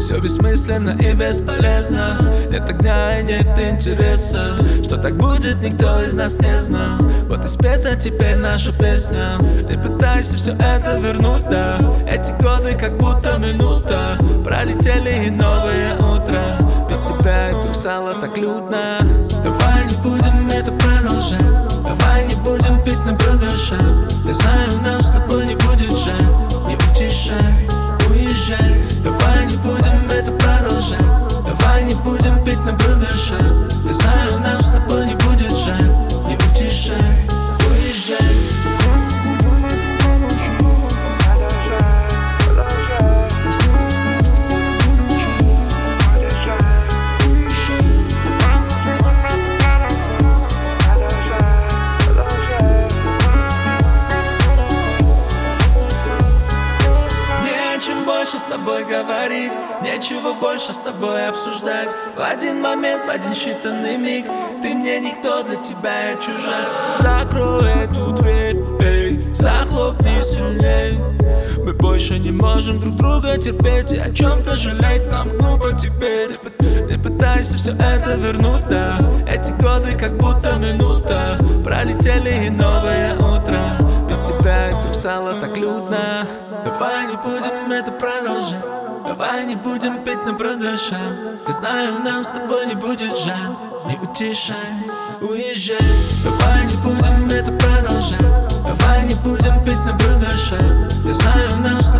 все бессмысленно и бесполезно. Нет огня и нет интереса. Что так будет, никто из нас не знал. Вот и спета теперь наша песня. Ты пытайся все это вернуть, да. Эти годы как будто минута. Пролетели и новое утро. Без тебя вдруг стало так людно. Давай не будем это продолжать. Давай не будем пить на продышать. Я знаю, нам с тобой не будет жаль. Не утешай, уезжай. Давай не будем это продолжать. Давай не будем пить на продышать. Я знаю, нам с тобой не будет жаль. Не утешай, уезжай. Больше с тобой говорить, нечего больше с тобой обсуждать. В один момент, в один считанный миг, ты мне никто, для тебя я чужак. Закрой эту дверь, эй, захлопни сильней. Мы больше не можем друг друга терпеть и о чем-то жалеть нам глупо теперь. Не пытайся все это вернуть, да. Эти годы как будто минута. Пролетели и новое утро. Без тебя вдруг стало так людно. Давай не будем это продолжать. Давай не будем петь на продышать. Я знаю, нам с тобой не будет жаль. Не утешай, уезжай. Давай не будем это продолжать. Давай не будем петь на продышать. Я знаю, нам с тобой